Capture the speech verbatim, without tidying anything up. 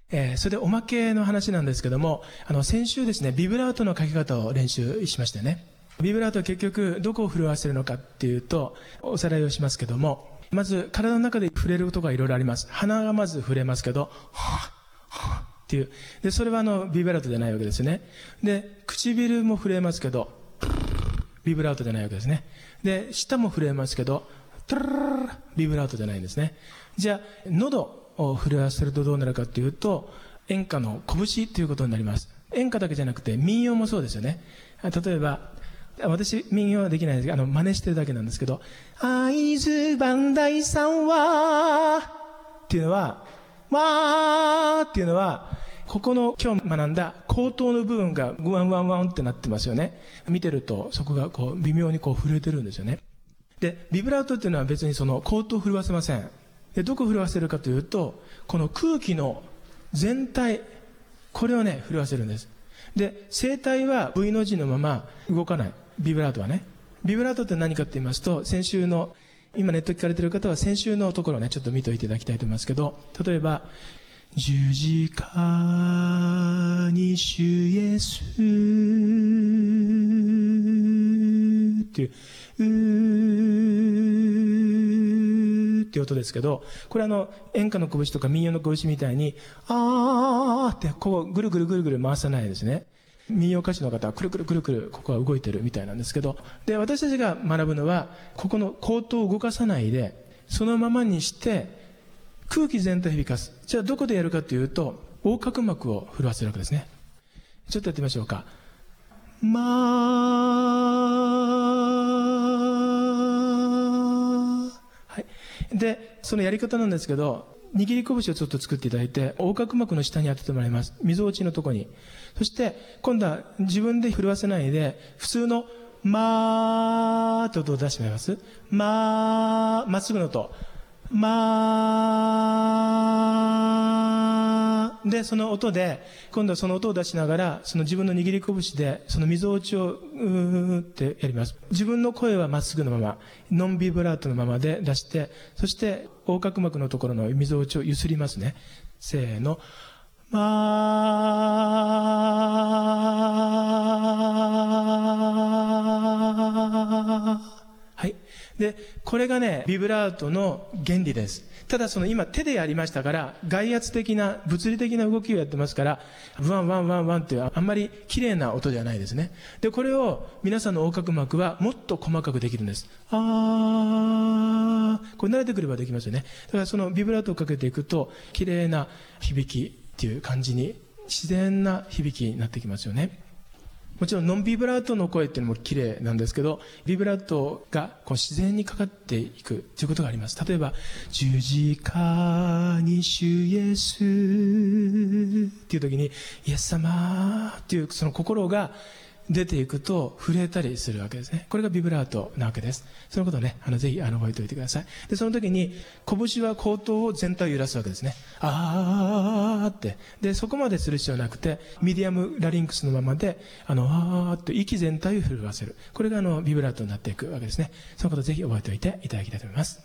えー、それでおまけの話なんですけども、あの、先週ですね、ビブラートの書き方を練習しましたよね。ビブラートは結局、どこを震わせるのかっていうと、おさらいをしますけども、まず、体の中で触れることがいろいろあります。鼻がまず触れますけど、はぁ、はぁっていう。で、それはあの、ビブラートじゃないわけですね。で、唇も触れますけど、ビブラートじゃないわけですね。で、舌も触れますけど、トゥルルルルビブラートじゃないんですね。じゃあ、喉を震わせるとどうなるかっていうと、演歌の拳ということになります。演歌だけじゃなくて民謡もそうですよね。例えば、私民謡はできないですけど、あの、真似してるだけなんですけど、会津磐梯山はっていうのは、わーっていうのは、ここの今日学んだ口頭の部分がグワンワンワンってなってますよね。見てるとそこがこう微妙にこう震えてるんですよね。で、ビブラートっていうのは別にその口頭を震わせません。で、どこを震わせるかというと、この空気の全体、これをね、震わせるんです。で、声帯は V の字のまま動かない。ビブラートはね。ビブラートって何かって言いますと、先週の、今ネット聞かれている方は先週のところをね、ちょっと見ておいていただきたいと思いますけど、例えば、十字架に主イエスっていう、うーっていう音ですけど、これあの、演歌の拳とか民謡の拳みたいに、あーってこうぐるぐるぐるぐる回さないですね。民謡歌手の方はくるくるくるくるここは動いてるみたいなんですけど、で、私たちが学ぶのは、ここの口頭を動かさないで、そのままにして、空気全体を響かす。じゃあどこでやるかというと、横隔膜を震わせるわけですね。ちょっとやってみましょうか。まー。はい。で、そのやり方なんですけど、握り拳をちょっと作っていただいて、横隔膜の下に当ててもらいます。溝落ちのところに。そして、今度は自分で震わせないで、普通のまーって音を出してもらいます。まー、まっすぐの音。まーで、その音で、今度はその音を出しながら、その自分の握り拳で、その溝落ちをうーってやります。自分の声はまっすぐのまま、ノンビブラートのままで出して、そして横隔膜のところの溝落ちを揺すりますね。せーの。まー。はい。で、これがね、ビブラートの原理です。ただその今手でやりましたから、外圧的な、物理的な動きをやってますから、ワンワンワンワンっていうあんまり綺麗な音じゃないですね。で、これを皆さんの横隔膜はもっと細かくできるんです。あー、これ慣れてくればできますよね。だからそのビブラートをかけていくと、綺麗な響きっていう感じに、自然な響きになってきますよね。もちろんノンビブラートの声っていうのも綺麗なんですけど、ビブラートがこう自然にかかっていくということがあります。例えば、十字架に主イエスっていう時に、イエス様っていうその心が出ていくと震えたりするわけですね。これがビブラートなわけです。そのことをね、あの、ぜひ、あの、覚えておいてください。で、その時に、拳は口頭を全体を揺らすわけですね。あーって。で、そこまでする必要なくて、ミディアムラリンクスのままで、あの、あーって息全体を震わせる。これがあの、ビブラートになっていくわけですね。そのことをぜひ覚えておいていただきたいと思います。